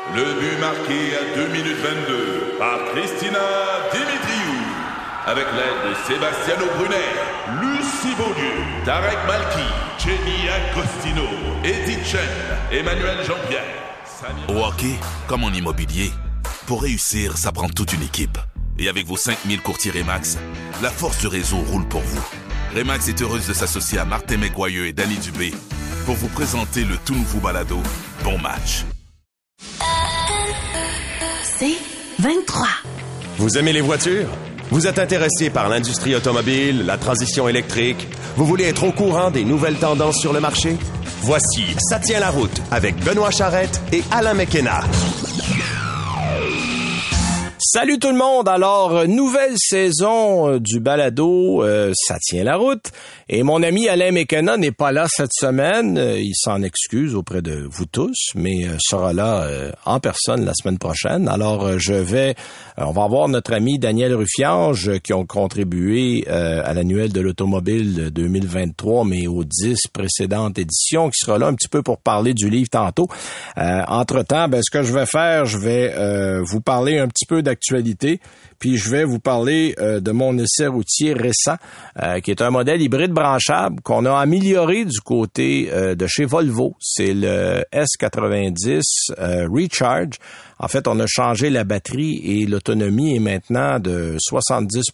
Le but marqué à 2 minutes 22 par Christina Dimitriou. Avec l'aide de Sebastiano Brunet, Lucie Beaulieu, Tarek Malki, Jenny Agostino, Edith Chen, Emmanuel Jean-Pierre. Au hockey, comme en immobilier, pour réussir, ça prend toute une équipe. Et avec vos 5000 courtiers Remax, la force du réseau roule pour vous. Remax est heureuse de s'associer à Martin McGuire et Danny Dubé pour vous présenter le tout nouveau balado Bon Match. C'est 23. Vous aimez les voitures? Vous êtes intéressé par l'industrie automobile, la transition électrique? Vous voulez être au courant des nouvelles tendances sur le marché? Voici Ça tient la route avec Benoît Charrette et Alain McKenna. Salut tout le monde! Alors, nouvelle saison du balado, ça tient la route. Et mon ami Alain McKenna n'est pas là cette semaine. Il s'en excuse auprès de vous tous, mais sera là en personne la semaine prochaine. Alors, on va avoir notre ami Daniel Ruffiange qui ont contribué à l'annuel de l'automobile 2023, mais aux 10 précédentes éditions, qui sera là un petit peu pour parler du livre tantôt. Entre-temps, ce que je vais faire, je vais vous parler un petit peu d'actualité, puis je vais vous parler de mon essai routier récent, qui est un modèle hybride branchable qu'on a amélioré du côté de chez Volvo. C'est le S90 Recharge. En fait, on a changé la batterie et l'autonomie est maintenant de 70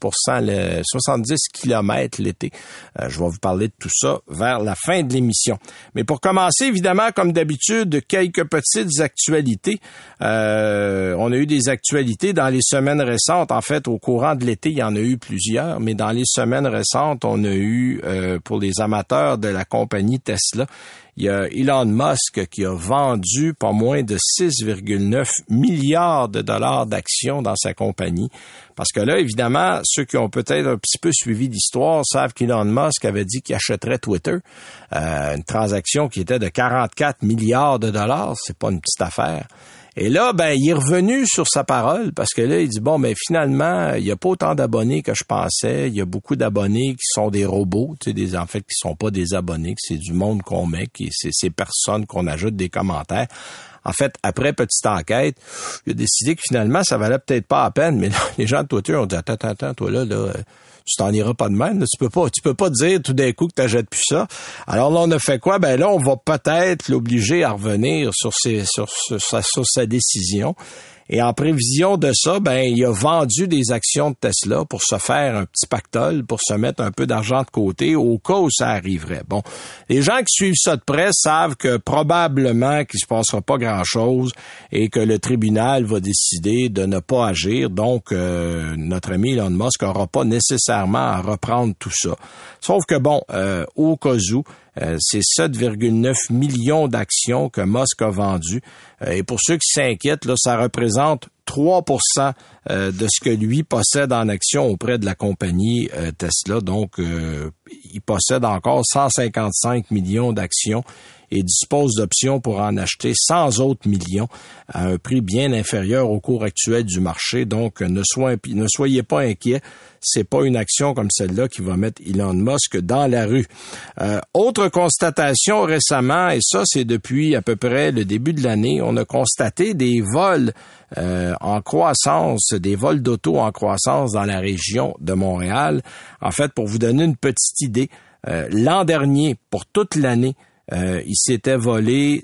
km l'été. Je vais vous parler de tout ça vers la fin de l'émission. Mais pour commencer, évidemment, comme d'habitude, quelques petites actualités. On a eu des actualités dans les semaines récentes. En fait, au courant de l'été, il y en a eu plusieurs, mais dans les semaines récentes, on a eu, pour les amateurs de la compagnie Tesla, il y a Elon Musk qui a vendu pas moins de 6,9 milliards de dollars d'actions dans sa compagnie. Parce que là, évidemment, ceux qui ont peut-être un petit peu suivi l'histoire savent qu'Elon Musk avait dit qu'il achèterait Twitter. Une transaction qui était de 44 milliards de dollars. C'est pas une petite affaire. Et là, il est revenu sur sa parole parce que là, il dit, finalement, il n'y a pas autant d'abonnés que je pensais. Il y a beaucoup d'abonnés qui sont des robots, en fait, qui sont pas des abonnés, que c'est du monde qu'on met, c'est ces personnes qu'on ajoute des commentaires. En fait, après petite enquête, il a décidé que finalement, ça valait peut-être pas la peine, mais là, les gens de Twitter ont dit, attends, toi là, tu t'en iras pas de même. Là. Tu peux pas dire tout d'un coup que t'achètes plus ça. Alors là, on a fait quoi? Là, on va peut-être l'obliger à revenir sur sa décision. Et en prévision de ça, il a vendu des actions de Tesla pour se faire un petit pactole, pour se mettre un peu d'argent de côté au cas où ça arriverait. Bon, les gens qui suivent ça de près savent que probablement qu'il se passera pas grand-chose et que le tribunal va décider de ne pas agir. Donc, notre ami Elon Musk n'aura pas nécessairement à reprendre tout ça. Sauf que au cas où, c'est 7,9 millions d'actions que Musk a vendues. Et pour ceux qui s'inquiètent, là, ça représente 3% de ce que lui possède en actions auprès de la compagnie Tesla. Donc, il possède encore 155 millions d'actions et dispose d'options pour en acheter 100 autres millions à un prix bien inférieur au cours actuel du marché. Donc, ne soyez pas inquiets. C'est pas une action comme celle-là qui va mettre Elon Musk dans la rue. Autre constatation récemment, et ça, c'est depuis à peu près le début de l'année, on a constaté des vols en croissance, des vols d'auto en croissance dans la région de Montréal. En fait, pour vous donner une petite idée, l'an dernier, pour toute l'année, il s'était volé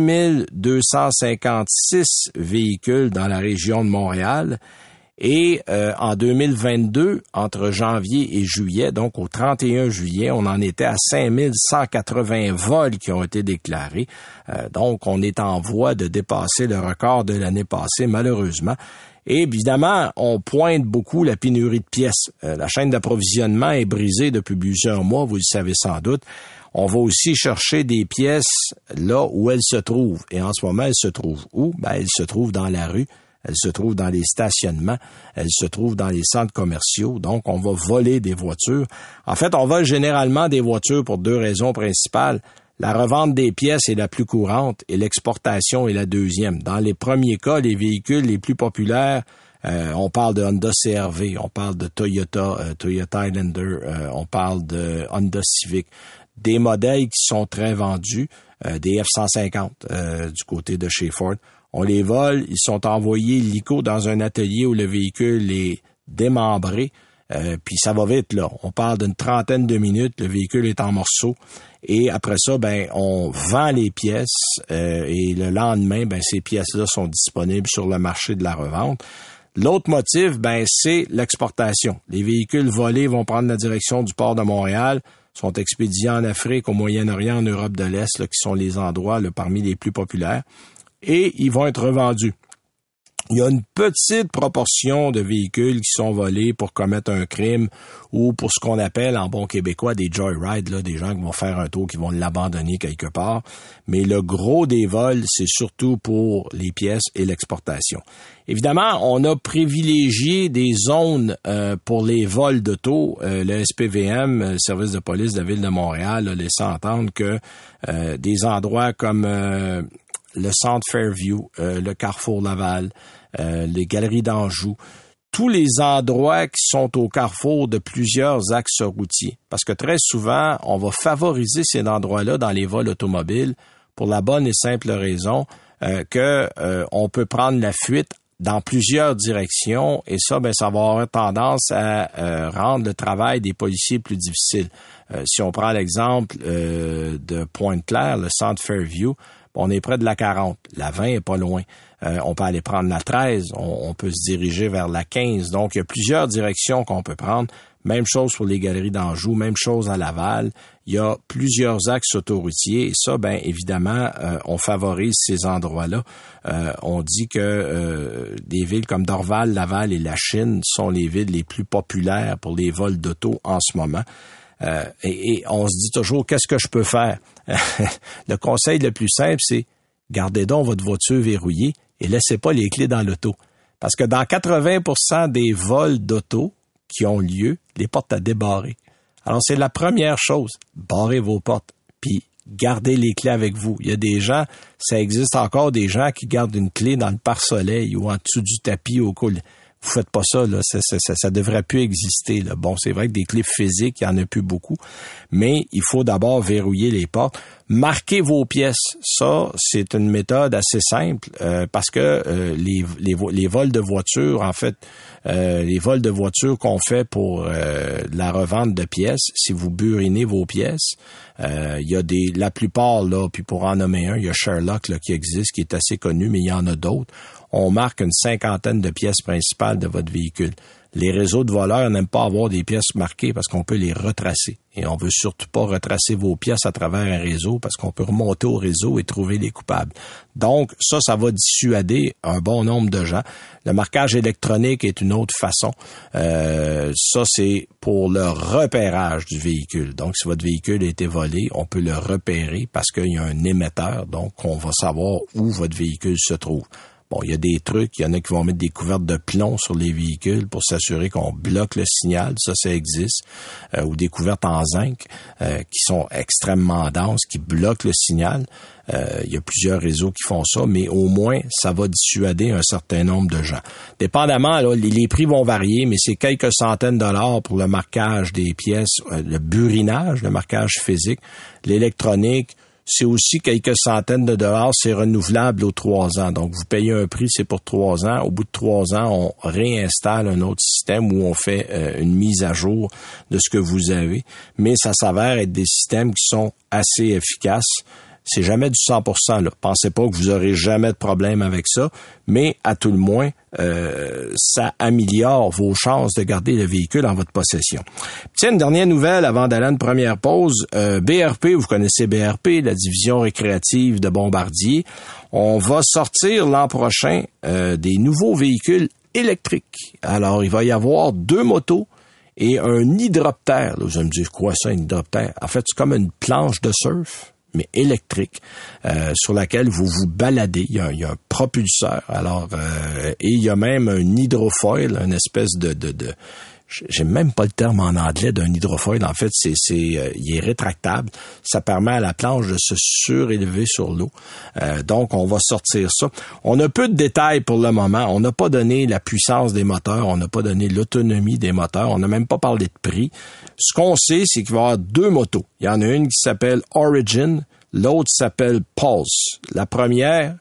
6256 véhicules dans la région de Montréal. Et en 2022, entre janvier et juillet, donc au 31 juillet, on en était à 5180 vols qui ont été déclarés. Donc, on est en voie de dépasser le record de l'année passée, malheureusement. Et évidemment, on pointe beaucoup la pénurie de pièces. La chaîne d'approvisionnement est brisée depuis plusieurs mois, vous le savez sans doute. On va aussi chercher des pièces là où elles se trouvent. Et en ce moment, elles se trouvent où? Elles se trouvent dans la rue. Elle se trouve dans les stationnements, elle se trouve dans les centres commerciaux, donc on va voler des voitures. En fait, on vole généralement des voitures pour deux raisons principales. La revente des pièces est la plus courante et l'exportation est la deuxième. Dans les premiers cas, les véhicules les plus populaires, on parle de Honda CR-V, on parle de Toyota Highlander, on parle de Honda Civic. Des modèles qui sont très vendus, des F-150 du côté de chez Ford. On les vole, ils sont envoyés illico dans un atelier où le véhicule est démembré. Puis ça va vite, là. On parle d'une 30aine de minutes, le véhicule est en morceaux. Et après ça, on vend les pièces et le lendemain, ces pièces-là sont disponibles sur le marché de la revente. L'autre motif, c'est l'exportation. Les véhicules volés vont prendre la direction du port de Montréal, sont expédiés en Afrique, au Moyen-Orient, en Europe de l'Est, là, qui sont les endroits parmi les plus populaires, et ils vont être revendus. Il y a une petite proportion de véhicules qui sont volés pour commettre un crime ou pour ce qu'on appelle en bon québécois des joyrides, là, des gens qui vont faire un tour, qui vont l'abandonner quelque part. Mais le gros des vols, c'est surtout pour les pièces et l'exportation. Évidemment, on a privilégié des zones pour les vols d'auto. Le SPVM, le service de police de la Ville de Montréal, a laissé entendre que des endroits comme le centre Fairview, le Carrefour Laval, les galeries d'Anjou, tous les endroits qui sont au carrefour de plusieurs axes routiers. Parce que très souvent, on va favoriser ces endroits-là dans les vols automobiles pour la bonne et simple raison que on peut prendre la fuite dans plusieurs directions et ça, ça va avoir tendance à rendre le travail des policiers plus difficile. Si on prend l'exemple de Pointe-Claire, le centre Fairview, on est près de la 40. La 20 est pas loin. On peut aller prendre la 13. On peut se diriger vers la 15. Donc, il y a plusieurs directions qu'on peut prendre. Même chose pour les galeries d'Anjou. Même chose à Laval. Il y a plusieurs axes autoroutiers. Et ça, évidemment, on favorise ces endroits-là. On dit que des villes comme Dorval, Laval et la Chine sont les villes les plus populaires pour les vols d'auto en ce moment. Et on se dit toujours, qu'est-ce que je peux faire? Le conseil le plus simple, c'est gardez donc votre voiture verrouillée et laissez pas les clés dans l'auto. Parce que dans 80% des vols d'auto qui ont lieu, les portes à débarrer. Alors, c'est la première chose. Barrez vos portes, puis gardez les clés avec vous. Il y a des gens, ça existe encore des gens qui gardent une clé dans le pare-soleil ou en dessous du tapis au col. Vous faites pas ça, là. Ça devrait plus exister, là. Bon, c'est vrai que des clés physiques, il y en a plus beaucoup. Mais il faut d'abord verrouiller les portes. Marquez vos pièces. Ça, c'est une méthode assez simple, parce que les vols de voitures, en fait, les vols de voitures qu'on fait pour la revente de pièces, si vous burinez vos pièces, il y a la plupart, là, puis pour en nommer un, il y a Sherlock, là, qui existe, qui est assez connu, mais il y en a d'autres. On marque une 50aine de pièces principales de votre véhicule. Les réseaux de voleurs n'aiment pas avoir des pièces marquées parce qu'on peut les retracer. Et on veut surtout pas retracer vos pièces à travers un réseau parce qu'on peut remonter au réseau et trouver les coupables. Donc, ça va dissuader un bon nombre de gens. Le marquage électronique est une autre façon. Ça, c'est pour le repérage du véhicule. Donc, si votre véhicule a été volé, on peut le repérer parce qu'il y a un émetteur. Donc, on va savoir où votre véhicule se trouve. Bon, il y a des trucs, il y en a qui vont mettre des couvertes de plomb sur les véhicules pour s'assurer qu'on bloque le signal, ça existe, ou des couvertes en zinc qui sont extrêmement denses, qui bloquent le signal. Il y a plusieurs réseaux qui font ça, mais au moins, ça va dissuader un certain nombre de gens. Dépendamment, là, les prix vont varier, mais c'est quelques centaines de dollars pour le marquage des pièces, le burinage, le marquage physique, l'électronique. C'est aussi quelques centaines de dollars, c'est renouvelable aux 3 ans. Donc, vous payez un prix, c'est pour 3 ans. Au bout de 3 ans, on réinstalle un autre système où on fait une mise à jour de ce que vous avez. Mais ça s'avère être des systèmes qui sont assez efficaces. C'est jamais du 100%, là. Pensez pas que vous aurez jamais de problème avec ça, mais à tout le moins, ça améliore vos chances de garder le véhicule en votre possession. Tiens, une dernière nouvelle avant d'aller à une première pause. BRP, vous connaissez BRP, la division récréative de Bombardier. On va sortir l'an prochain des nouveaux véhicules électriques. Alors, il va y avoir 2 motos et un hydroptère. Là, vous allez me dire, quoi ça, un hydroptère? En fait, c'est comme une planche de surf, mais électrique, sur laquelle vous vous baladez. Il y a un propulseur. Alors, et il y a même un hydrofoil, une espèce de j'ai même pas le terme en anglais d'un hydrofoil. En fait, il est rétractable. Ça permet à la planche de se surélever sur l'eau. Donc, on va sortir ça. On a peu de détails pour le moment. On n'a pas donné la puissance des moteurs. On n'a pas donné l'autonomie des moteurs. On n'a même pas parlé de prix. Ce qu'on sait, c'est qu'il va y avoir 2 motos. Il y en a une qui s'appelle Origin. L'autre s'appelle Pulse. La première,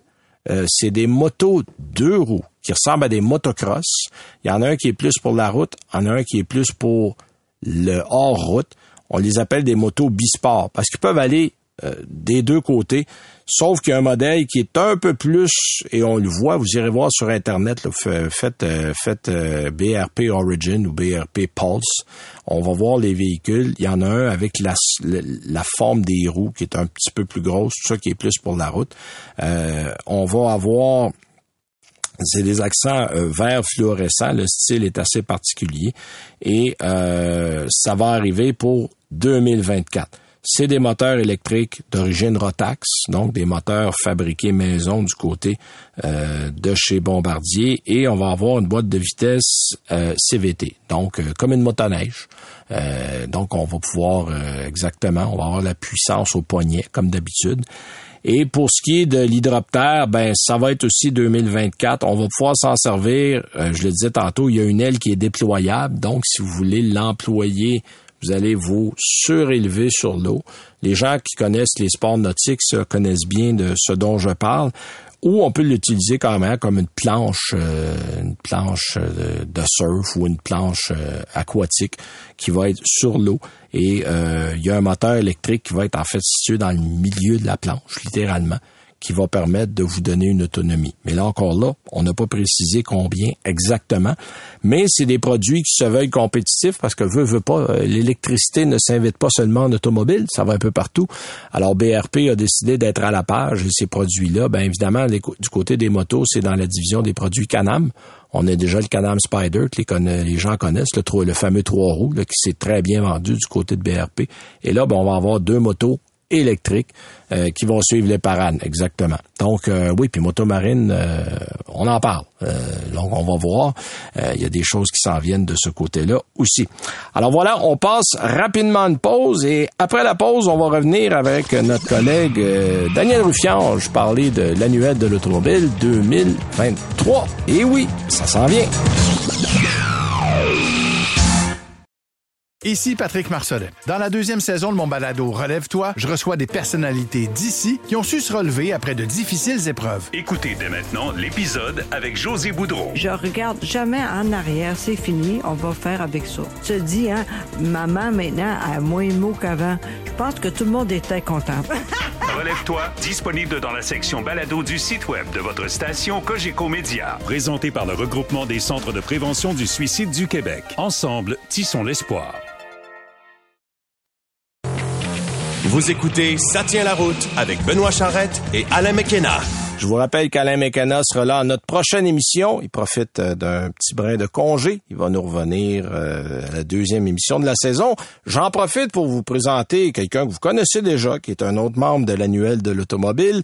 c'est des motos 2 roues qui ressemblent à des motocross. Il y en a un qui est plus pour la route, il y en a un qui est plus pour le hors-route. On les appelle des motos bisport parce qu'ils peuvent aller des deux côtés, sauf qu'il y a un modèle qui est un peu plus, et on le voit, vous irez voir sur Internet, là, faites BRP Origin ou BRP Pulse, on va voir les véhicules. Il y en a un avec la forme des roues qui est un petit peu plus grosse, tout ça qui est plus pour la route. On va avoir... C'est des accents vert fluorescent. Le style est assez particulier. Et ça va arriver pour 2024. C'est des moteurs électriques d'origine Rotax, donc des moteurs fabriqués maison du côté de chez Bombardier. Et on va avoir une boîte de vitesse CVT, donc comme une motoneige. Donc on va pouvoir exactement, on va avoir la puissance au poignet, comme d'habitude. Et pour ce qui est de l'hydroptère, ça va être aussi 2024. On va pouvoir s'en servir. Je le disais tantôt, il y a une aile qui est déployable. Donc, si vous voulez l'employer, vous allez vous surélever sur l'eau. Les gens qui connaissent les sports nautiques connaissent bien de ce dont je parle. Ou on peut l'utiliser quand même comme une planche de surf ou une planche aquatique qui va être sur l'eau. Et il y a un moteur électrique qui va être en fait situé dans le milieu de la planche, littéralement, qui va permettre de vous donner une autonomie. Mais là encore là, on n'a pas précisé combien exactement, mais c'est des produits qui se veulent compétitifs parce que veut pas, l'électricité ne s'invite pas seulement en automobile, ça va un peu partout. Alors BRP a décidé d'être à la page et ces produits-là, évidemment, du côté des motos, c'est dans la division des produits Can-Am. On a déjà le Can-Am Spyder que les gens connaissent, le fameux 3 roues là, qui s'est très bien vendu du côté de BRP. Et là, on va avoir 2 motos électriques qui vont suivre les parades, exactement. Donc, oui, puis Motomarine, on en parle. Donc, on va voir. Il y a des choses qui s'en viennent de ce côté-là aussi. Alors voilà, on passe rapidement une pause et après la pause, on va revenir avec notre collègue Daniel Ruffiange parler de l'annuel de l'automobile 2023. Et oui, ça s'en vient. Ici Patrick Marcelet. Dans la 2e saison de mon balado Relève-toi, je reçois des personnalités d'ici qui ont su se relever après de difficiles épreuves. Écoutez dès maintenant l'épisode avec José Boudreau. Je regarde jamais en arrière, c'est fini, on va faire avec ça. Tu te dis, maman maintenant a moins de mots qu'avant. Je pense que tout le monde était content. Relève-toi, disponible dans la section balado du site web de votre station Cogeco Média. Présenté par le regroupement des centres de prévention du suicide du Québec. Ensemble, tissons l'espoir. Vous écoutez Ça tient la route avec Benoît Charrette et Alain McKenna. Je vous rappelle qu'Alain McKenna sera là à notre prochaine émission. Il profite d'un petit brin de congé. Il va nous revenir à la 2e émission de la saison. J'en profite pour vous présenter quelqu'un que vous connaissez déjà, qui est un autre membre de l'annuel de l'automobile,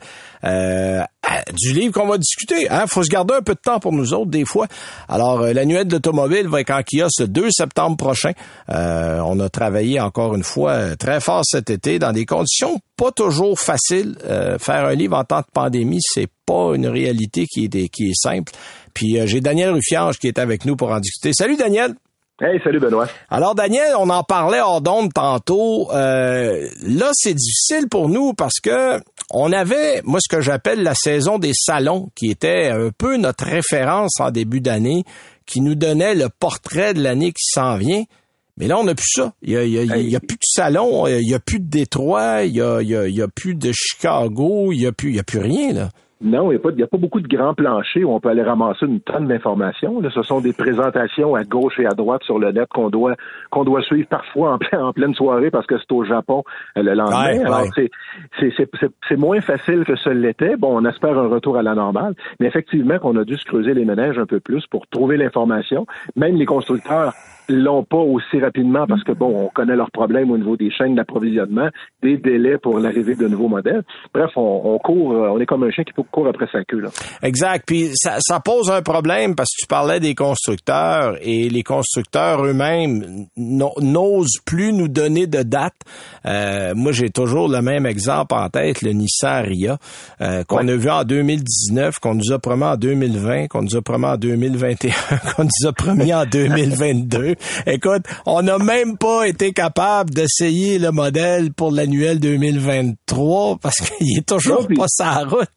du livre qu'on va discuter. Faut se garder un peu de temps pour nous autres, des fois. Alors, l'annuel de l'automobile va être en kiosque le 2 septembre prochain. On a travaillé encore une fois très fort cet été dans des conditions pas toujours faciles. Faire un livre en temps de pandémie, c'est pas une réalité qui est simple. Puis j'ai Daniel Ruffiange qui est avec nous pour en discuter. Salut Daniel! Hey, salut Benoît. Alors Daniel, on en parlait hors d'onde tantôt. Là, c'est difficile pour nous parce que on avait, moi, ce que j'appelle la saison des salons, qui était un peu notre référence en début d'année, qui nous donnait le portrait de l'année qui s'en vient. Mais là, on n'a plus ça. Il y a plus de salon, il y a plus de Détroit, il y a plus de Chicago, il y a plus rien, là. Non, il n'y a pas beaucoup de grands planchers où on peut aller ramasser une tonne d'informations. Là, ce sont des présentations à gauche et à droite sur le net qu'on doit suivre parfois en pleine soirée parce que c'est au Japon le lendemain. Ouais. Alors, c'est moins facile que ce l'était. Bon, on espère un retour à la normale, mais effectivement qu'on a dû se creuser les méninges un peu plus pour trouver l'information. Même les constructeurs l'ont pas aussi rapidement parce que, bon, on connaît leurs problèmes au niveau des chaînes d'approvisionnement, des délais pour l'arrivée de nouveaux modèles. Bref, on court, on est comme un chien qui court après sa queue, là. Exact. Puis ça pose un problème parce que tu parlais des constructeurs et les constructeurs eux-mêmes n'osent plus nous donner de date. Moi, j'ai toujours le même exemple en tête, le Nissan Ariya, qu'on a vu en 2019, qu'on nous a promis en 2020, qu'on nous a promis en 2021, qu'on nous a promis en 2022. Écoute, on n'a même pas été capable d'essayer le modèle pour l'annuel 2023 parce qu'il est toujours pas sur la route. Et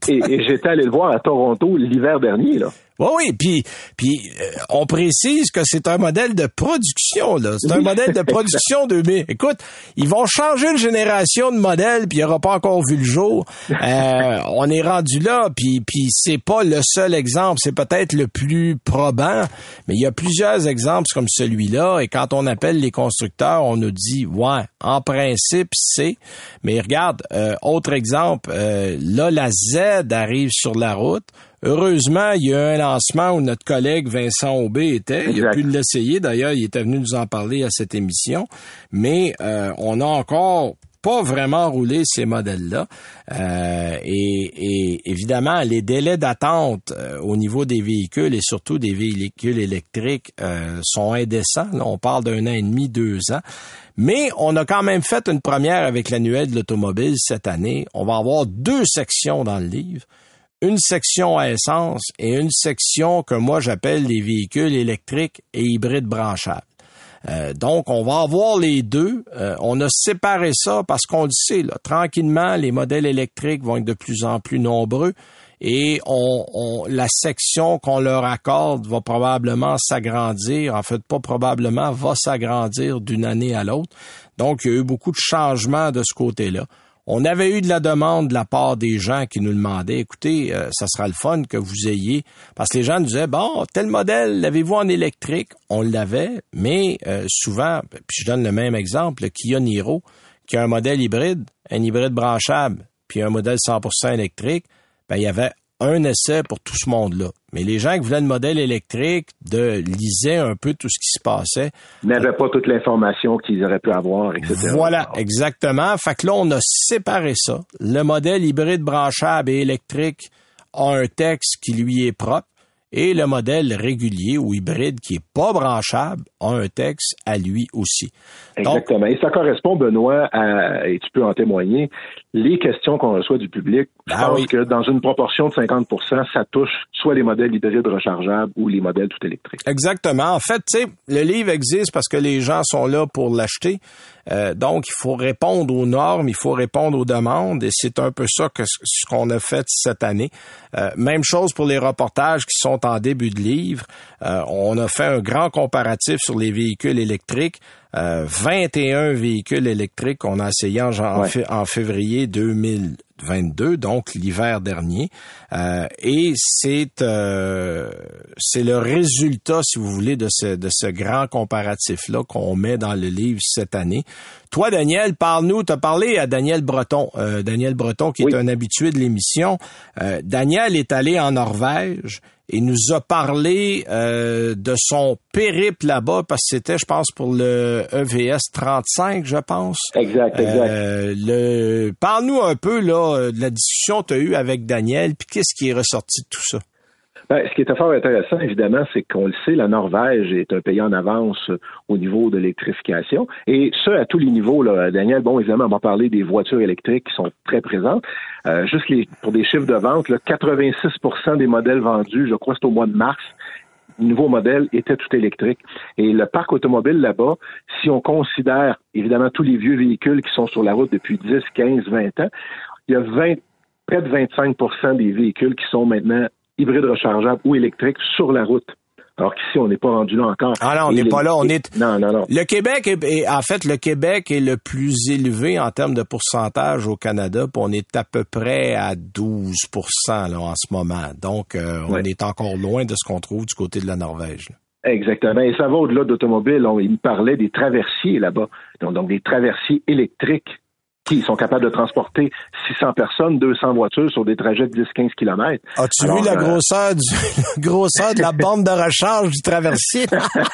j'étais allé le voir à Toronto l'hiver dernier, là. Oui, puis on précise que c'est un modèle de production, là. C'est un modèle de production 2000. Écoute, ils vont changer une génération de modèles, puis il n'aura pas encore vu le jour. On est rendu là, puis c'est pas le seul exemple, c'est peut-être le plus probant, mais il y a plusieurs exemples comme celui-là, et quand on appelle les constructeurs, on nous dit, ouais, en principe, c'est... Mais regarde, autre exemple, là, la Z arrive sur la route. Heureusement, il y a un lancement où notre collègue Vincent Aubé était. Il a pu l'essayer. D'ailleurs, il était venu nous en parler à cette émission. Mais on n'a encore pas vraiment roulé ces modèles-là. Et évidemment, les délais d'attente au niveau des véhicules et surtout des véhicules électriques sont indécents. Là, on parle d'1 an et demi, 2 ans. Mais on a quand même fait une première avec l'annuel de l'automobile cette année. On va avoir 2 sections dans le livre. Une section à essence et une section que moi j'appelle les véhicules électriques et hybrides branchables. Donc, on va avoir les deux. On a séparé ça parce qu'on le sait, là, tranquillement, les modèles électriques vont être de plus en plus nombreux et la section qu'on leur accorde va probablement s'agrandir. En fait, pas probablement, va s'agrandir d'une année à l'autre. Donc, il y a eu beaucoup de changements de ce côté-là. On avait eu de la demande de la part des gens qui nous demandaient, écoutez, ça sera le fun que vous ayez, parce que les gens nous disaient, bon, tel modèle, l'avez-vous en électrique? On l'avait, mais souvent, puis je donne le même exemple, le Kia Niro, qui a un modèle hybride, un hybride branchable, puis un modèle 100% électrique, ben il y avait un essai pour tout ce monde-là. Mais les gens qui voulaient le modèle électrique lisaient un peu tout ce qui se passait. N'avaient pas toute l'information qu'ils auraient pu avoir, etc. Voilà, exactement. Fait que là, on a séparé ça. Le modèle hybride branchable et électrique a un texte qui lui est propre. Et le modèle régulier ou hybride qui est pas branchable a un texte à lui aussi. Exactement. Donc, et ça correspond, Benoît, et tu peux en témoigner, les questions qu'on reçoit du public, je pense que dans une proportion de 50%, ça touche soit les modèles hybrides rechargeables ou les modèles tout électriques. Exactement. En fait, tu sais, le livre existe parce que les gens sont là pour l'acheter. Donc, il faut répondre aux normes, il faut répondre aux demandes, et c'est un peu ça que ce qu'on a fait cette année. Même chose pour les reportages qui sont en début de livre. On a fait un grand comparatif sur les véhicules électriques. 21 véhicules électriques qu'on a essayé en février 2022, donc l'hiver dernier. Et c'est le résultat, si vous voulez, de ce grand comparatif-là qu'on met dans le livre cette année. Toi, Daniel, parle-nous. Tu as parlé à Daniel Breton. Daniel Breton, qui est un habitué de l'émission. Daniel est allé en Norvège et nous a parlé de son périple là-bas, parce que c'était, je pense, pour le EVS 35, je pense. Exact. Parle-nous un peu là de la discussion que tu as eue avec Daniel, puis qu'est-ce qui est ressorti de tout ça? Ben, ce qui est fort intéressant, évidemment, c'est qu'on le sait, la Norvège est un pays en avance au niveau de l'électrification. Et ce, à tous les niveaux, là. Daniel, bon, évidemment, on va parler des voitures électriques qui sont très présentes. Juste pour des chiffres de vente, là, 86% des modèles vendus, je crois que c'est au mois de mars, nouveau modèle était tout électrique. Et le parc automobile là-bas, si on considère, évidemment, tous les vieux véhicules qui sont sur la route depuis 10, 15, 20 ans, il y a près de 25% des véhicules qui sont maintenant hybrides rechargeables ou électriques sur la route. Alors qu'ici, on n'est pas rendu là encore. Ah non, on n'est pas là. Non. Le Québec le Québec est le plus élevé en termes de pourcentage au Canada, puis on est à peu près à 12% là, en ce moment. Donc, on est encore loin de ce qu'on trouve du côté de la Norvège. Exactement. Et ça va au-delà d'automobile. Il me parlait des traversiers là-bas. Donc des traversiers électriques qui sont capables de transporter 600 personnes, 200 voitures sur des trajets de 10-15 km. As-tu vu la grosseur de la bande de recharge du traversier?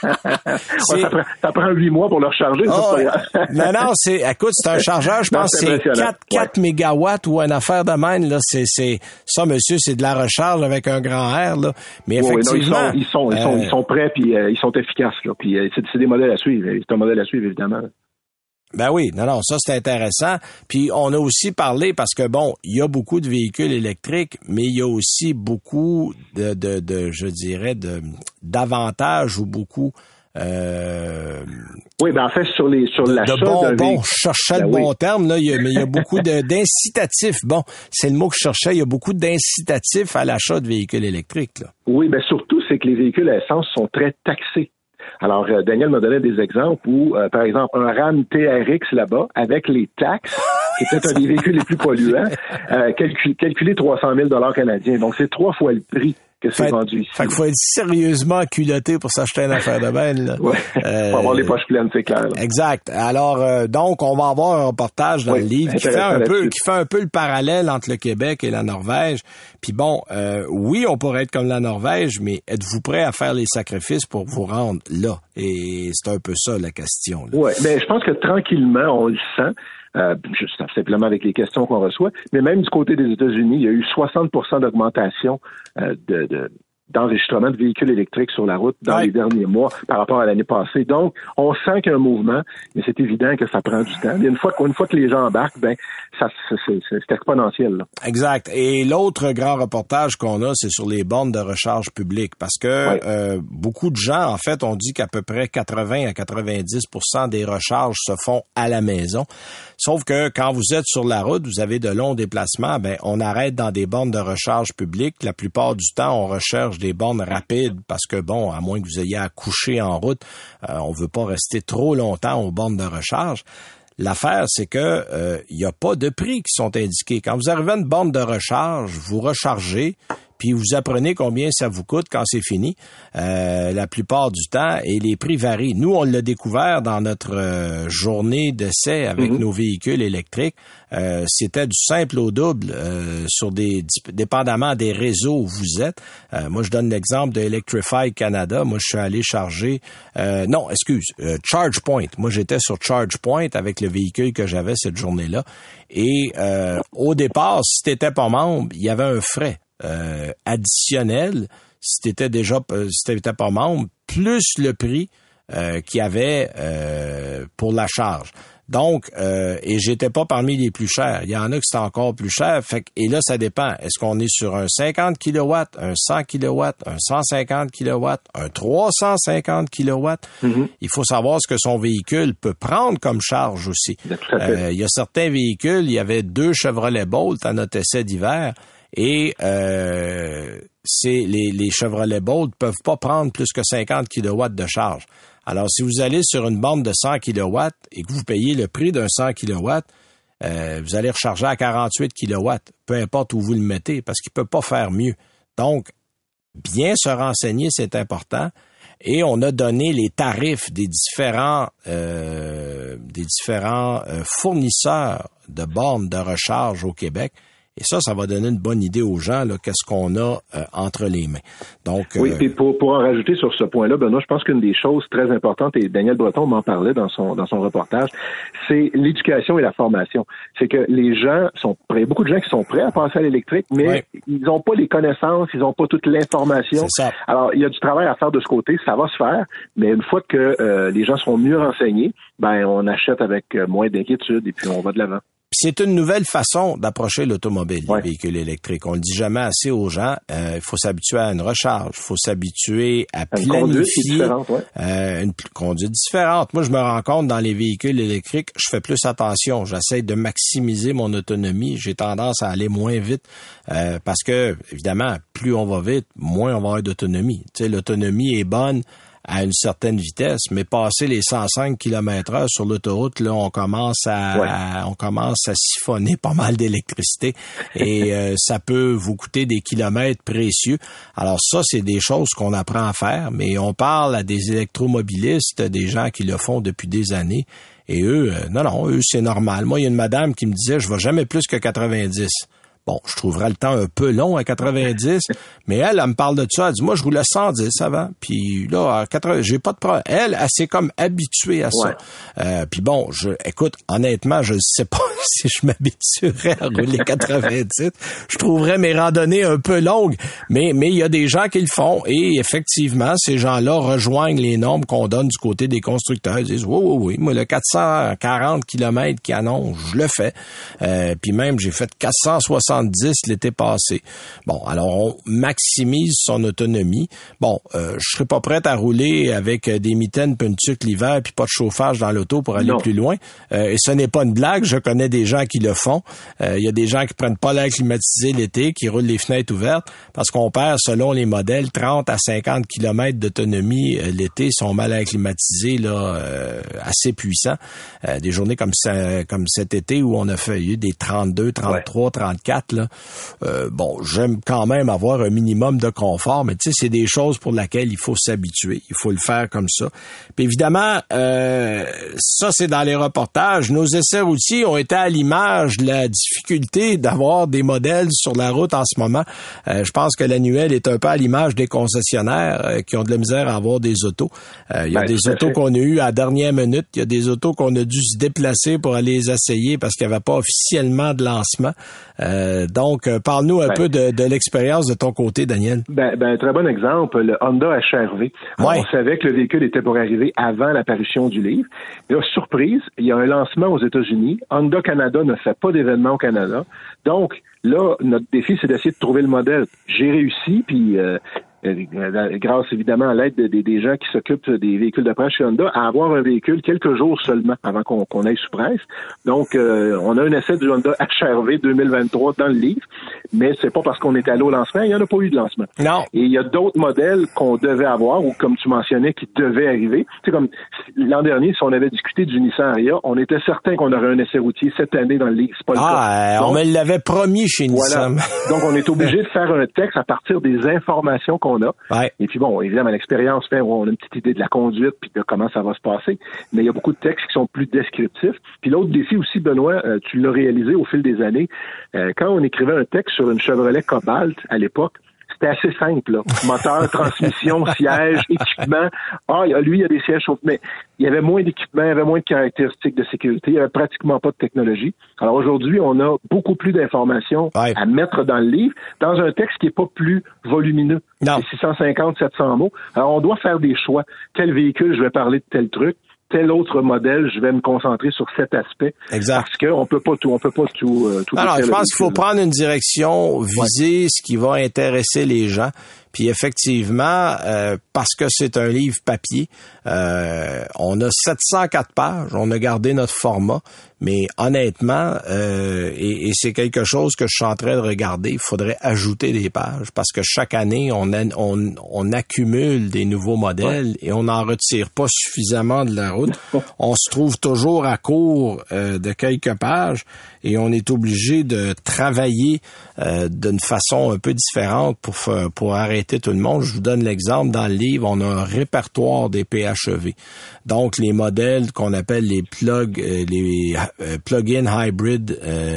Ça prend 8 mois pour le recharger. Non, écoute, c'est un chargeur, je pense que c'est 4 mégawatts ou une affaire de même, là. Ça, monsieur, c'est de la recharge avec un grand R, là. Mais effectivement. Ils sont prêts puis ils sont efficaces, là. Puis c'est des modèles à suivre. C'est un modèle à suivre, évidemment. Ben oui, non, ça c'est intéressant. Puis on a aussi parlé, parce que bon, il y a beaucoup de véhicules électriques, mais il y a aussi beaucoup de je dirais, d'avantages ou beaucoup Oui, ben en fait, sur l'achat de bonbons, je cherchais le bon terme, là, mais il y a beaucoup d'incitatifs. Bon, c'est le mot que je cherchais, il y a beaucoup d'incitatifs à l'achat de véhicules électriques, là. Oui, ben surtout, c'est que les véhicules à essence sont très taxés. Alors, Daniel m'a donné des exemples où, par exemple, un Ram TRX là-bas, avec les taxes, qui est peut-être un des véhicules les plus polluants, calculé 300 000 $ canadiens. Donc, c'est 3 fois le prix que c'est vendu ici. Fait qu'il faut être sérieusement culotté pour s'acheter une affaire de benne, là. Ouais. Faut avoir les poches pleines, c'est clair. Là. Exact. Alors, donc, on va avoir un reportage dans le livre qui fait un peu le parallèle entre le Québec et la Norvège. Puis bon, oui, on pourrait être comme la Norvège, mais êtes-vous prêt à faire les sacrifices pour vous rendre là? Et c'est un peu ça, la question. Oui, mais je pense que tranquillement, on le sent. Juste simplement avec les questions qu'on reçoit, mais même du côté des États-Unis, il y a eu 60% d'augmentation d'enregistrement de véhicules électriques sur la route dans les derniers mois par rapport à l'année passée. Donc, on sent qu'il y a un mouvement, mais c'est évident que ça prend du temps. Mais une fois que les gens embarquent, ben c'est exponentiel. Là. Exact. Et l'autre grand reportage qu'on a, c'est sur les bornes de recharge publiques, parce que beaucoup de gens, en fait, ont dit qu'à peu près 80 à 90% des recharges se font à la maison. Sauf que quand vous êtes sur la route, vous avez de longs déplacements, ben on arrête dans des bornes de recharge publiques. La plupart du temps, on recherche des bornes rapides parce que, bon, à moins que vous ayez à coucher en route, on veut pas rester trop longtemps aux bornes de recharge. L'affaire, c'est que il y a pas de prix qui sont indiqués. Quand vous arrivez à une borne de recharge, vous rechargez, puis vous apprenez combien ça vous coûte quand c'est fini, la plupart du temps, et les prix varient. Nous, on l'a découvert dans notre journée d'essai avec nos véhicules électriques. C'était du simple au double sur dépendamment des réseaux où vous êtes. Moi, je donne l'exemple de Electrify Canada. Moi, je suis allé charger... ChargePoint. Moi, j'étais sur ChargePoint avec le véhicule que j'avais cette journée-là. Et au départ, si t'étais pas membre, il y avait un frais additionnel si t'étais pas membre, plus le prix qu'il y avait pour la charge. Donc, et j'étais pas parmi les plus chers. Il y en a qui c'est encore plus cher. Et là, ça dépend. Est-ce qu'on est sur un 50 kW, un 100 kW, un 150 kW, un 350 kW? Il faut savoir ce que son véhicule peut prendre comme charge aussi. Il y a certains véhicules, il y avait 2 Chevrolet Bolt à notre essai d'hiver. Et les Chevrolet Bolt peuvent pas prendre plus que 50 kW de charge. Alors, si vous allez sur une borne de 100 kW et que vous payez le prix d'un 100 kW, vous allez recharger à 48 kW, peu importe où vous le mettez, parce qu'il peut pas faire mieux. Donc, bien se renseigner, c'est important. Et on a donné les tarifs des différents fournisseurs de bornes de recharge au Québec. Et ça va donner une bonne idée aux gens, là, qu'est-ce qu'on a entre les mains. Donc, oui, puis pour en rajouter sur ce point-là, Benoît, je pense qu'une des choses très importantes, et Daniel Breton m'en parlait dans son reportage, c'est l'éducation et la formation. C'est que les gens sont prêts, beaucoup de gens qui sont prêts à passer à l'électrique, mais ils n'ont pas les connaissances, ils n'ont pas toute l'information. C'est ça. Alors, il y a du travail à faire de ce côté, ça va se faire, mais une fois que les gens seront mieux renseignés, ben on achète avec moins d'inquiétude et puis on va de l'avant. C'est une nouvelle façon d'approcher l'automobile, les véhicules électriques. On le dit jamais assez aux gens. Il faut s'habituer à une recharge. Il faut s'habituer à planifier une conduite différente. Moi, je me rends compte dans les véhicules électriques, je fais plus attention. J'essaie de maximiser mon autonomie. J'ai tendance à aller moins vite parce que, évidemment, plus on va vite, moins on va avoir d'autonomie. Tu sais, l'autonomie est bonne à une certaine vitesse, mais passer les 105 km/h sur l'autoroute, là, on commence à siphonner pas mal d'électricité et ça peut vous coûter des kilomètres précieux. Alors ça, c'est des choses qu'on apprend à faire, mais on parle à des électromobilistes, des gens qui le font depuis des années, et eux, eux, c'est normal. Moi, il y a une madame qui me disait, je vais jamais plus que 90. Bon, je trouverais le temps un peu long à 90, mais elle me parle de ça. Elle dit, moi, je roulais 110 avant. Puis là, à 80, j'ai pas de problème. Elle s'est comme habituée à ça. Puis bon, écoute, honnêtement, je sais pas si je m'habituerais à rouler 90. Je trouverais mes randonnées un peu longues, mais il y a des gens qui le font. Et effectivement, ces gens-là rejoignent les normes qu'on donne du côté des constructeurs. Ils disent, oui, moi, le 440 km qui annonce, je le fais. Puis même, j'ai fait 460 70 l'été passé. Bon, alors on maximise son autonomie. Bon, je serais pas prête à rouler avec des mitaines puis une tuque l'hiver puis pas de chauffage dans l'auto pour aller plus loin. Et ce n'est pas une blague, je connais des gens qui le font. Il y a des gens qui prennent pas l'air climatisé l'été, qui roulent les fenêtres ouvertes parce qu'on perd, selon les modèles, 30 à 50 km d'autonomie l'été, sont mal acclimatisés, là, assez puissants. Des journées comme cet été où on a eu des 32, 33, 34, là. Bon, j'aime quand même avoir un minimum de confort, mais tu sais, c'est des choses pour lesquelles il faut s'habituer. Il faut le faire comme ça. Puis évidemment, ça, c'est dans les reportages. Nos essais routiers ont été à l'image de la difficulté d'avoir des modèles sur la route en ce moment. Je pense que l'annuel est un peu à l'image des concessionnaires qui ont de la misère à avoir des autos. Il y a des autos qu'on a eues à la dernière minute. Il y a des autos qu'on a dû se déplacer pour aller les essayer parce qu'il n'y avait pas officiellement de lancement. Donc, parle-nous un peu de l'expérience de ton côté, Daniel. Un très bon exemple, le Honda HR-V. On savait que le véhicule était pour arriver avant l'apparition du livre. Et là, surprise, il y a un lancement aux États-Unis. Honda Canada ne fait pas d'événement au Canada. Donc, là, notre défi, c'est d'essayer de trouver le modèle. J'ai réussi, puis grâce évidemment à l'aide des gens qui s'occupent des véhicules de presse chez Honda, à avoir un véhicule quelques jours seulement avant qu'on aille sous presse. Donc, on a un essai du Honda HR-V 2023 dans le livre, mais c'est pas parce qu'on est allé au lancement, il n'y en a pas eu de lancement. Non. Et il y a d'autres modèles qu'on devait avoir, ou comme tu mentionnais, qui devaient arriver. Tu sais, comme l'an dernier, si on avait discuté du Nissan Ariya, on était certain qu'on aurait un essai routier cette année dans le livre. C'est pas le cas. On me l'avait promis chez Nissan. Donc, on est obligé de faire un texte à partir des informations qu'on a. Ouais. Et puis bon, évidemment, l'expérience fait on a une petite idée de la conduite puis de comment ça va se passer. Mais il y a beaucoup de textes qui sont plus descriptifs. Puis l'autre défi aussi, Benoît, tu l'as réalisé au fil des années. Quand on écrivait un texte sur une Chevrolet Cobalt à l'époque, c'était assez simple, là. Moteur, transmission, siège, équipement. Lui, il y a des sièges chauffés. Mais il y avait moins d'équipement, il y avait moins de caractéristiques de sécurité, il n'y avait pratiquement pas de technologie. Alors aujourd'hui, on a beaucoup plus d'informations à mettre dans le livre, dans un texte qui n'est pas plus volumineux. Non. C'est 650, 700 mots. Alors on doit faire des choix. Quel véhicule je vais parler de tel truc? Tel autre modèle, je vais me concentrer sur cet aspect. Exact. Parce qu'on peut pas tout Alors, je pense qu'il faut prendre une direction, viser ce qui va intéresser les gens. Puis effectivement, parce que c'est un livre papier, on a 704 pages, on a gardé notre format, mais honnêtement, et c'est quelque chose que je suis en train de regarder, il faudrait ajouter des pages, parce que chaque année, on accumule des nouveaux modèles et on n'en retire pas suffisamment de la route. On se trouve toujours à court de quelques pages et on est obligé de travailler d'une façon un peu différente pour arrêter tout le monde. Je vous donne l'exemple. Dans le livre, on a un répertoire des PHEV. Donc, les modèles qu'on appelle les plug-in hybrid,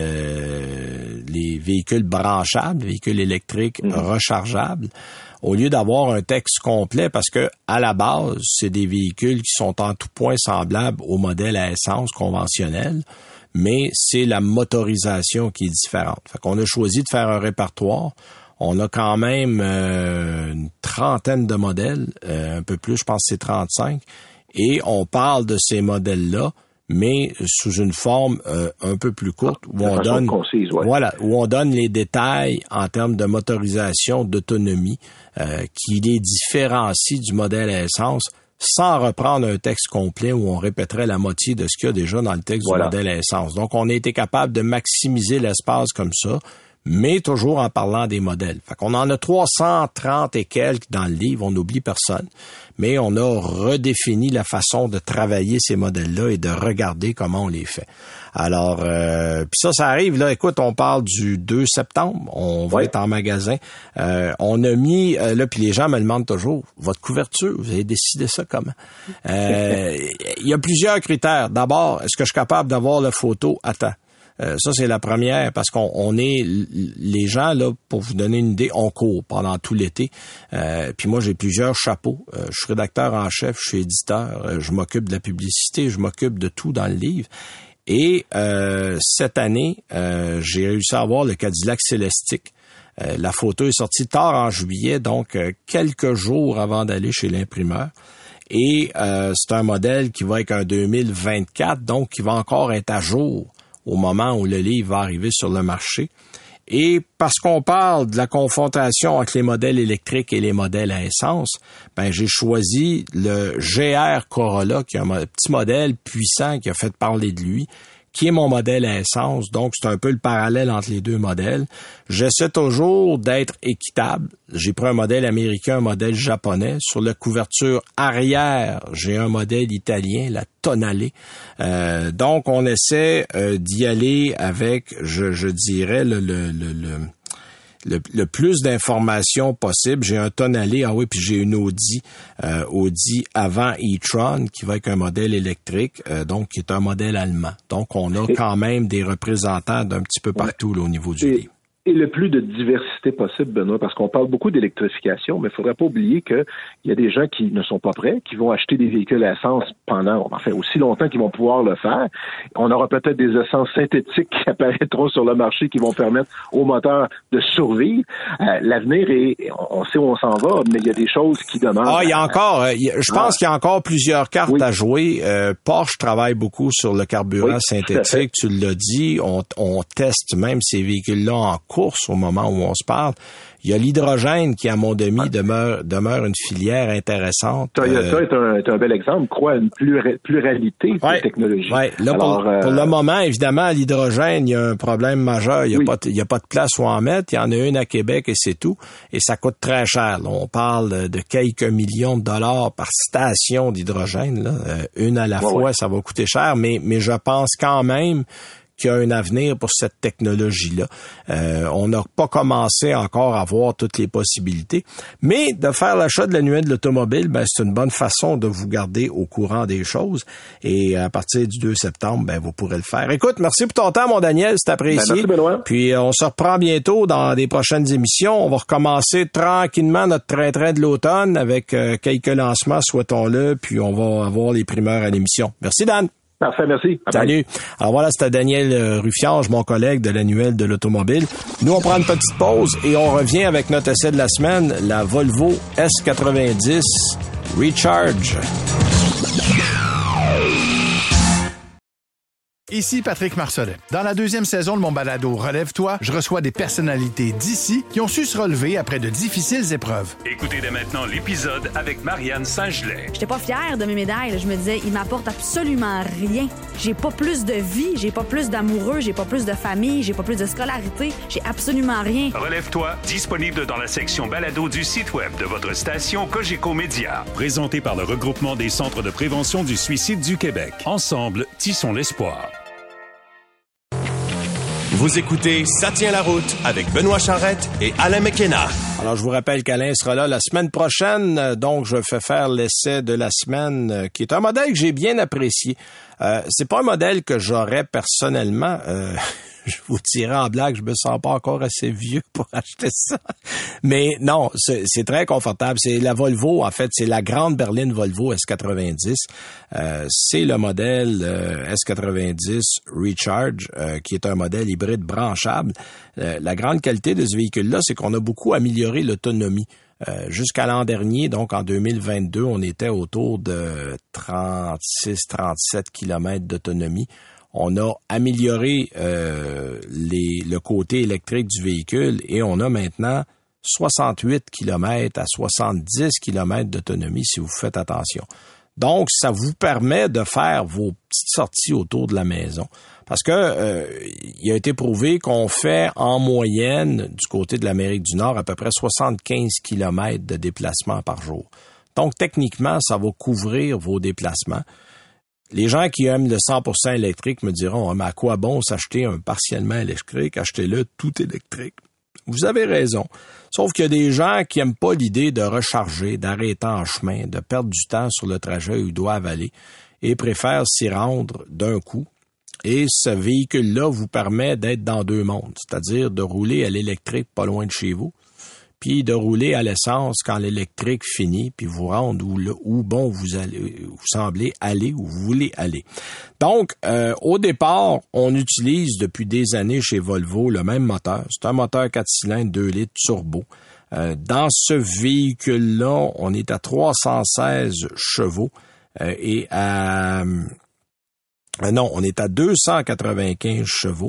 les véhicules branchables, véhicules électriques rechargeables, au lieu d'avoir un texte complet, parce que à la base, c'est des véhicules qui sont en tout point semblables au modèle à essence conventionnel, mais c'est la motorisation qui est différente. Fait qu'on a choisi de faire un répertoire. On a quand même une trentaine de modèles, un peu plus, je pense que c'est 35, et on parle de ces modèles-là, mais sous une forme un peu plus courte, où on donne où on donne les détails en termes de motorisation, d'autonomie, qui les différencie du modèle à essence, sans reprendre un texte complet où on répéterait la moitié de ce qu'il y a déjà dans le texte du modèle à essence. Donc, on a été capable de maximiser l'espace comme ça, mais toujours en parlant des modèles. Fait qu'on en a 330 et quelques dans le livre, on n'oublie personne, mais on a redéfini la façon de travailler ces modèles-là et de regarder comment on les fait. Alors, puis ça arrive, là, écoute, on parle du 2 septembre, on va être en magasin. On a mis, là, puis les gens me demandent toujours, votre couverture, vous avez décidé ça comment? Il y a plusieurs critères. D'abord, est-ce que je suis capable d'avoir la photo à temps? Ça, c'est la première, parce qu'on est, les gens, là, pour vous donner une idée, on court pendant tout l'été. Puis moi, j'ai plusieurs chapeaux. Je suis rédacteur en chef, je suis éditeur, je m'occupe de la publicité, je m'occupe de tout dans le livre. Et cette année, j'ai réussi à avoir le Cadillac Celestiq. La photo est sortie tard en juillet, donc quelques jours avant d'aller chez l'imprimeur. Et c'est un modèle qui va être un 2024, donc qui va encore être à jour au moment où le livre va arriver sur le marché. Et parce qu'on parle de la confrontation entre les modèles électriques et les modèles à essence, j'ai choisi le GR Corolla, qui est un petit modèle puissant qui a fait parler de lui, qui est mon modèle à essence. Donc, c'est un peu le parallèle entre les deux modèles. J'essaie toujours d'être équitable. J'ai pris un modèle américain, un modèle japonais. Sur la couverture arrière, j'ai un modèle italien, la Tonale. Donc, on essaie d'y aller avec, je dirais, le plus d'informations possible. J'ai un Tonale, puis j'ai une Audi avant e-tron, qui va avec un modèle électrique, donc qui est un modèle allemand. Donc, on a quand même des représentants d'un petit peu partout là, au niveau du livre. Et le plus de diversité possible, Benoît, parce qu'on parle beaucoup d'électrification, mais il ne faudrait pas oublier qu'il y a des gens qui ne sont pas prêts, qui vont acheter des véhicules à essence aussi longtemps qu'ils vont pouvoir le faire. On aura peut-être des essences synthétiques qui apparaîtront sur le marché qui vont permettre aux moteurs de survivre. L'avenir on sait où on s'en va, mais il y a des choses qui demandent. Il y a encore, je pense qu'il y a encore plusieurs cartes à jouer. Porsche travaille beaucoup sur le carburant synthétique, tu l'as dit. On teste même ces véhicules-là en course au moment où on se parle. Il y a l'hydrogène qui, à mon demi, demeure une filière intéressante. Toyota est un bel exemple, croit à une pluralité de technologies. Ouais. Là, pour le moment, évidemment, à l'hydrogène, il y a un problème majeur. Il y a pas de place où en mettre. Il y en a une à Québec et c'est tout. Et ça coûte très cher. Là, on parle de quelques millions de dollars par station d'hydrogène. Là. Une à la fois, ça va coûter cher. Mais je pense quand même qu'il y a un avenir pour cette technologie-là. On n'a pas commencé encore à voir toutes les possibilités, mais de faire l'achat de l'annuel de l'automobile, c'est une bonne façon de vous garder au courant des choses. Et à partir du 2 septembre, vous pourrez le faire. Écoute, merci pour ton temps, mon Daniel, c'est apprécié. Merci, Benoît. Puis on se reprend bientôt dans des prochaines émissions. On va recommencer tranquillement notre train-train de l'automne avec quelques lancements, souhaitons-le, puis on va avoir les primeurs à l'émission. Merci, Dan. Parfait, merci. Salut. Alors voilà, c'était Daniel Ruffiange, mon collègue de l'annuel de l'automobile. Nous, on prend une petite pause et on revient avec notre essai de la semaine, la Volvo S90 Recharge. Ici Patrick Marcelet. Dans la 2e saison de mon balado Relève-toi, je reçois des personnalités d'ici qui ont su se relever après de difficiles épreuves. Écoutez dès maintenant l'épisode avec Marianne Saint-Gelais. J'étais pas fière de mes médailles. Je me disais, ils m'apportent absolument rien. J'ai pas plus de vie, j'ai pas plus d'amoureux, j'ai pas plus de famille, j'ai pas plus de scolarité, j'ai absolument rien. Relève-toi, disponible dans la section balado du site web de votre station Cogeco Média. Présenté par le regroupement des centres de prévention du suicide du Québec. Ensemble, tissons l'espoir. Vous écoutez Ça tient la route avec Benoît Charrette et Alain McKenna. Alors, je vous rappelle qu'Alain sera là la semaine prochaine. Donc, je fais faire l'essai de la semaine, qui est un modèle que j'ai bien apprécié. C'est pas un modèle que j'aurais personnellement. Je vous dirais en blague, je me sens pas encore assez vieux pour acheter ça. Mais non, c'est très confortable. C'est la Volvo, en fait, c'est la grande berline Volvo S90. C'est le modèle S90 Recharge, qui est un modèle hybride branchable. La grande qualité de ce véhicule-là, c'est qu'on a beaucoup amélioré l'autonomie. Jusqu'à l'an dernier, donc en 2022, on était autour de 36-37 km d'autonomie. On a amélioré le côté électrique du véhicule et on a maintenant 68 km à 70 km d'autonomie si vous faites attention. Donc, ça vous permet de faire vos petites sorties autour de la maison. Parce que il a été prouvé qu'on fait en moyenne, du côté de l'Amérique du Nord, à peu près 75 km de déplacement par jour. Donc, techniquement, ça va couvrir vos déplacements. Les gens qui aiment le 100% électrique me diront « mais à quoi bon s'acheter un partiellement électrique? Achetez-le tout électrique. » Vous avez raison. Sauf qu'il y a des gens qui aiment pas l'idée de recharger, d'arrêter en chemin, de perdre du temps sur le trajet où ils doivent aller et préfèrent s'y rendre d'un coup. Et ce véhicule-là vous permet d'être dans deux mondes, c'est-à-dire de rouler à l'électrique pas loin de chez vous, puis de rouler à l'essence quand l'électrique finit, puis vous rendre où bon vous semblez aller, où vous voulez aller. Donc, au départ, on utilise depuis des années chez Volvo le même moteur. C'est un moteur 4 cylindres 2 litres turbo. Dans ce véhicule-là, on est à 316 chevaux et on est à 295 chevaux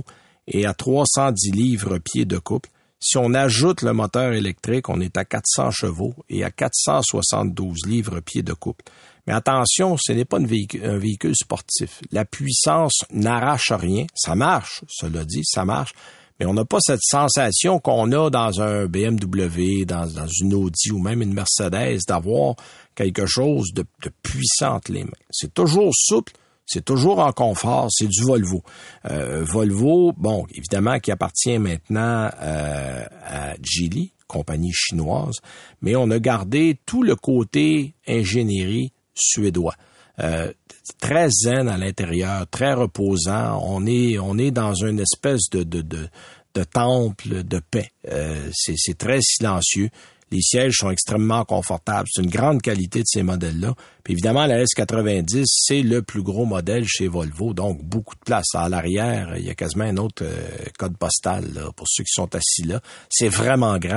et à 310 livres-pieds de couple. Si on ajoute le moteur électrique, on est à 400 chevaux et à 472 livres-pieds de couple. Mais attention, ce n'est pas un véhicule sportif. La puissance n'arrache rien. Ça marche, cela dit, ça marche. Mais on n'a pas cette sensation qu'on a dans un BMW, dans une Audi ou même une Mercedes, d'avoir quelque chose de puissant entre les mains. C'est toujours souple. C'est toujours en confort, c'est du Volvo. Volvo, bon, évidemment, qui appartient maintenant à Geely, compagnie chinoise, mais on a gardé tout le côté ingénierie suédois. Très zen à l'intérieur, très reposant. On est dans une espèce de temple de paix. C'est très silencieux. Les sièges sont extrêmement confortables. C'est une grande qualité de ces modèles-là. Puis évidemment, la S90, c'est le plus gros modèle chez Volvo. Donc, beaucoup de place. À l'arrière, il y a quasiment un autre code postal là, pour ceux qui sont assis là. C'est vraiment grand.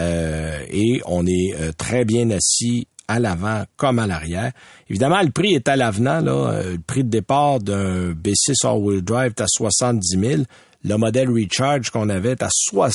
Et on est très bien assis à l'avant comme à l'arrière. Évidemment, le prix est à l'avenant. Là. Le prix de départ d'un B6 All-Wheel Drive est à 70 000. Le modèle Recharge qu'on avait est à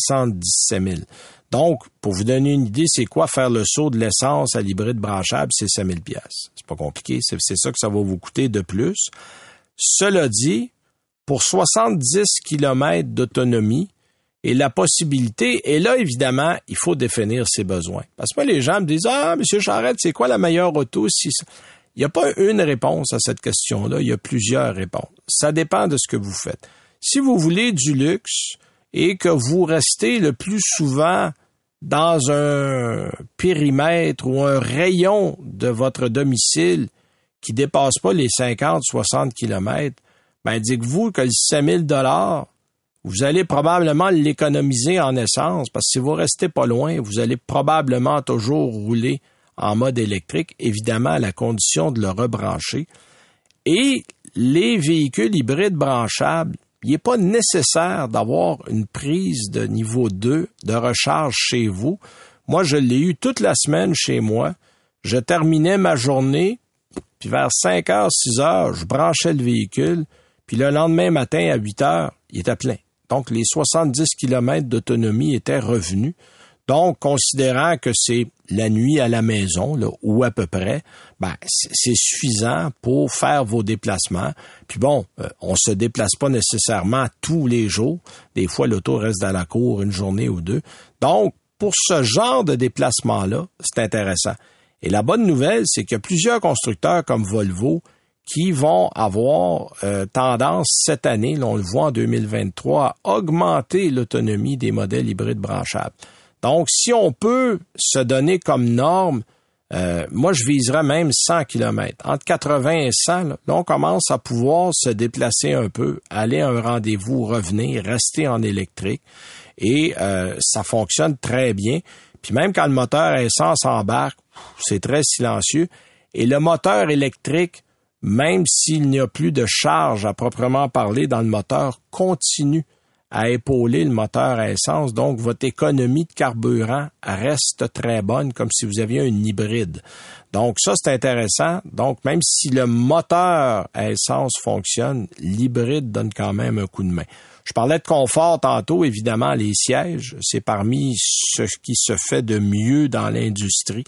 77 000. Donc, pour vous donner une idée, c'est quoi faire le saut de l'essence à l'hybride branchable? C'est 5 000 $. C'est pas compliqué, c'est ça que ça va vous coûter de plus. Cela dit, pour 70 km d'autonomie et la possibilité, et là, évidemment, il faut définir ses besoins. Parce que moi, les gens me disent « Ah, M. Charette, c'est quoi la meilleure auto? » Il n'y a pas une réponse à cette question-là, il y a plusieurs réponses. Ça dépend de ce que vous faites. Si vous voulez du luxe et que vous restez le plus souvent dans un périmètre ou un rayon de votre domicile qui dépasse pas les 50-60 kilomètres, ben dites-vous que le 5 000 $, vous allez probablement l'économiser en essence parce que si vous restez pas loin, vous allez probablement toujours rouler en mode électrique, évidemment à la condition de le rebrancher. Et les véhicules hybrides branchables, il n'est pas nécessaire d'avoir une prise de niveau 2 de recharge chez vous. Moi, je l'ai eu toute la semaine chez moi. Je terminais ma journée, puis vers 5h, 6h, je branchais le véhicule, puis le lendemain matin, à 8h, il était plein. Donc, les 70 km d'autonomie étaient revenus. Donc, considérant que c'est la nuit à la maison, là, ou à peu près, ben c'est suffisant pour faire vos déplacements. Puis bon, on se déplace pas nécessairement tous les jours. Des fois, l'auto reste dans la cour une journée ou deux. Donc, pour ce genre de déplacement-là, c'est intéressant. Et la bonne nouvelle, c'est qu'il y a plusieurs constructeurs comme Volvo qui vont avoir tendance cette année, là, on le voit en 2023, à augmenter l'autonomie des modèles hybrides branchables. Donc, si on peut se donner comme norme, moi, je viserais même 100 km. Entre 80 et 100, là, on commence à pouvoir se déplacer un peu, aller à un rendez-vous, revenir, rester en électrique. Et ça fonctionne très bien. Puis même quand le moteur à essence embarque, c'est très silencieux. Et le moteur électrique, même s'il n'y a plus de charge à proprement parler dans le moteur, continue à épauler le moteur à essence. Donc, votre économie de carburant reste très bonne, comme si vous aviez un hybride. Donc, ça, c'est intéressant. Donc, même si le moteur à essence fonctionne, l'hybride donne quand même un coup de main. Je parlais de confort tantôt, évidemment, les sièges, c'est parmi ce qui se fait de mieux dans l'industrie.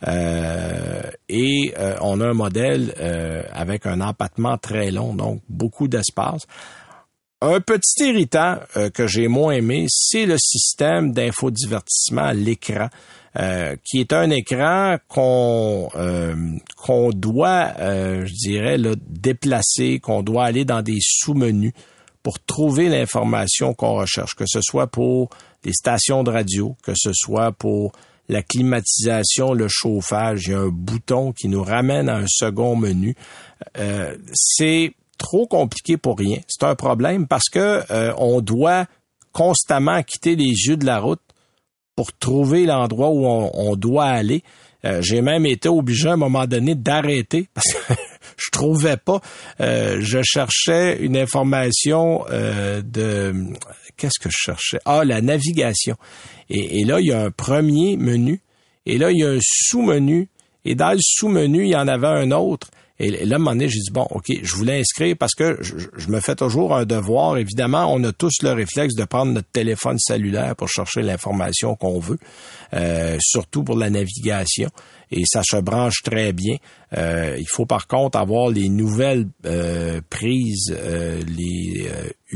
Et on a un modèle avec un empattement très long, donc beaucoup d'espace. Un petit irritant que j'ai moins aimé, c'est le système d'infodivertissement à l'écran, qui est un écran qu'on doit, je dirais, là, déplacer, qu'on doit aller dans des sous-menus pour trouver l'information qu'on recherche, que ce soit pour les stations de radio, que ce soit pour la climatisation, le chauffage. Il y a un bouton qui nous ramène à un second menu. C'est trop compliqué pour rien. C'est un problème parce que on doit constamment quitter les yeux de la route pour trouver l'endroit où on doit aller. J'ai même été obligé à un moment donné d'arrêter parce que je trouvais pas. Je cherchais une information de... Qu'est-ce que je cherchais? Ah, la navigation. Et là, il y a un premier menu. Et là, il y a un sous-menu. Et dans le sous-menu, il y en avait un autre. Et là, à un moment donné, j'ai dit, bon, OK, je voulais inscrire parce que je me fais toujours un devoir. Évidemment, on a tous le réflexe de prendre notre téléphone cellulaire pour chercher l'information qu'on veut, surtout pour la navigation. Et ça se branche très bien. Il faut par contre avoir les nouvelles prises, les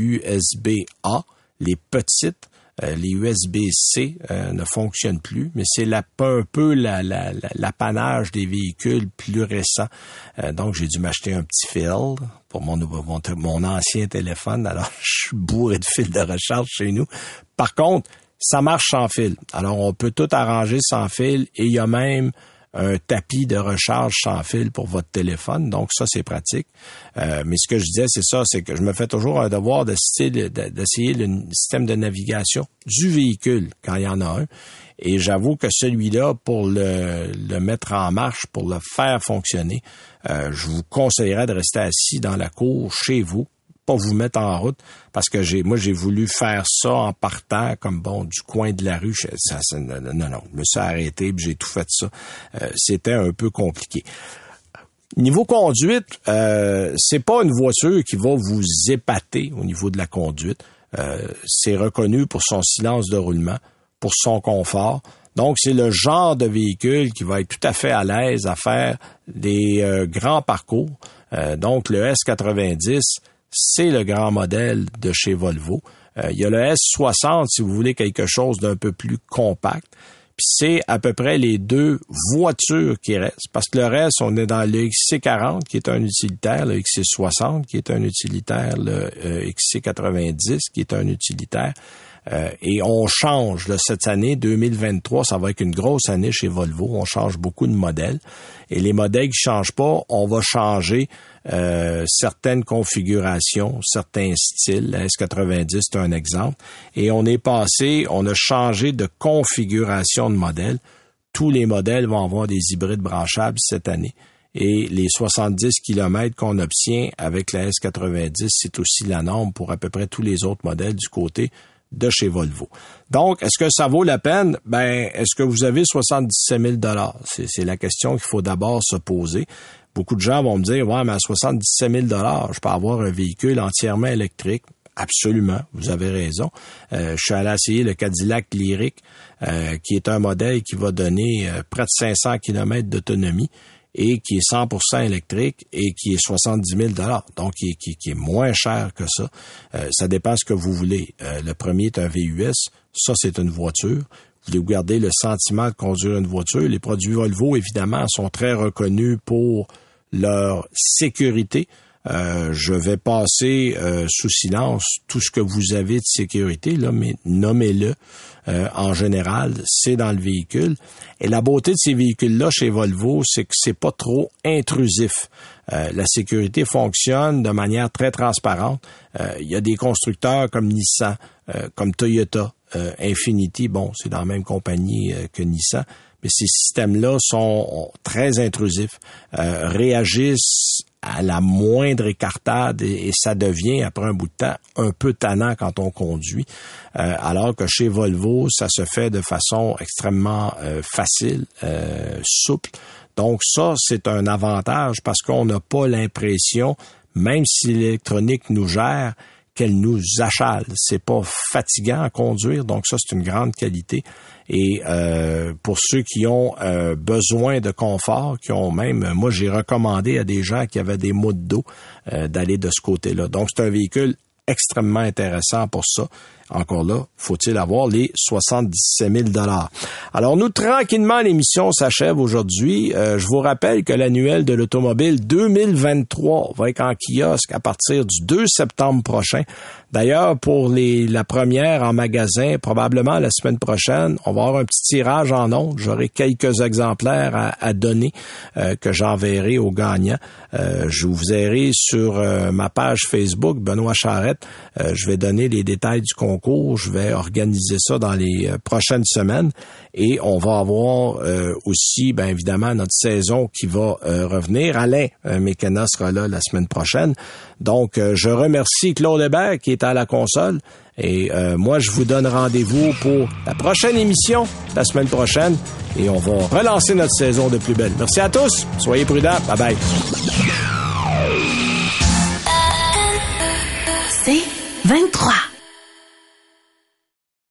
USB-A, les petites. Les USB-C ne fonctionnent plus, mais c'est un peu l'apanage des véhicules plus récents. Donc, j'ai dû m'acheter un petit fil pour mon ancien téléphone. Alors, je suis bourré de fils de recharge chez nous. Par contre, ça marche sans fil. Alors, on peut tout arranger sans fil et il y a même un tapis de recharge sans fil pour votre téléphone. Donc, ça, c'est pratique. Mais ce que je disais, c'est que je me fais toujours un devoir d'essayer le système de navigation du véhicule quand il y en a un. Et j'avoue que celui-là, pour le mettre en marche, pour le faire fonctionner, je vous conseillerais de rester assis dans la cour chez vous, pas vous mettre en route, parce que j'ai voulu faire ça en partant comme du coin de la rue. Non, je me suis arrêté, puis j'ai tout fait ça. C'était un peu compliqué. Niveau conduite, c'est pas une voiture qui va vous épater au niveau de la conduite. C'est reconnu pour son silence de roulement, pour son confort. Donc, c'est le genre de véhicule qui va être tout à fait à l'aise à faire des grands parcours. Donc, le S90, c'est le grand modèle de chez Volvo. Il y a le S60, si vous voulez quelque chose d'un peu plus compact. Puis c'est à peu près les deux voitures qui restent. Parce que le reste, on est dans le XC40, qui est un utilitaire, le XC60, qui est un utilitaire, le XC90, qui est un utilitaire. Et on change cette année, 2023, ça va être une grosse année chez Volvo. On change beaucoup de modèles. Et les modèles qui changent pas, on va changer certaines configurations, certains styles. La S90, c'est un exemple. Et on a changé de configuration de modèle. Tous les modèles vont avoir des hybrides branchables cette année. Et les 70 km qu'on obtient avec la S90, c'est aussi la norme pour à peu près tous les autres modèles du côté de chez Volvo. Donc, est-ce que ça vaut la peine? Est-ce que vous avez 77 000 $? C'est la question qu'il faut d'abord se poser. Beaucoup de gens vont me dire, ouais, mais à 77 000 $, je peux avoir un véhicule entièrement électrique. Absolument, vous avez raison. Je suis allé essayer le Cadillac Lyriq, qui est un modèle qui va donner près de 500 km d'autonomie et qui est 100% électrique et qui est 70 000 $. Donc, qui est moins cher que ça. Ça dépend ce que vous voulez. Le premier est un VUS. Ça, c'est une voiture. Vous voulez garder le sentiment de conduire une voiture. Les produits Volvo, évidemment, sont très reconnus pour leur sécurité. Je vais passer sous silence tout ce que vous avez de sécurité, là, mais nommez-le. En général, c'est dans le véhicule. Et la beauté de ces véhicules-là chez Volvo, c'est que c'est pas trop intrusif. La sécurité fonctionne de manière très transparente. Il y a des constructeurs comme Nissan, comme Toyota, Infiniti, c'est dans la même compagnie que Nissan, mais ces systèmes-là sont très intrusifs, réagissent à la moindre écartade et ça devient, après un bout de temps, un peu tannant quand on conduit. Alors que chez Volvo, ça se fait de façon extrêmement facile, souple. Donc ça, c'est un avantage parce qu'on n'a pas l'impression, même si l'électronique nous gère, qu'elle nous achale. C'est pas fatigant à conduire, donc ça, c'est une grande qualité. Et pour ceux qui ont besoin de confort, qui ont même, moi, j'ai recommandé à des gens qui avaient des maux de dos d'aller de ce côté-là. Donc, c'est un véhicule extrêmement intéressant pour ça. Encore là, faut-il avoir les 77 000 $. Alors, nous, tranquillement, l'émission s'achève aujourd'hui. Je vous rappelle que l'annuel de l'automobile 2023 va être en kiosque à partir du 2 septembre prochain. D'ailleurs, pour la première en magasin, probablement la semaine prochaine, on va avoir un petit tirage en ondes. J'aurai quelques exemplaires à donner que j'enverrai aux gagnants. Je vous verrai sur ma page Facebook, Benoît Charette. Je vais donner les détails du concours concours. Je vais organiser ça dans les prochaines semaines et on va avoir aussi, bien évidemment, notre saison qui va revenir. Alain Mekena sera là la semaine prochaine. Donc, je remercie Claude Hébert qui est à la console. Et moi, je vous donne rendez-vous pour la prochaine émission, la semaine prochaine. Et on va relancer notre saison de plus belle. Merci à tous. Soyez prudents. Bye-bye. C'est 23.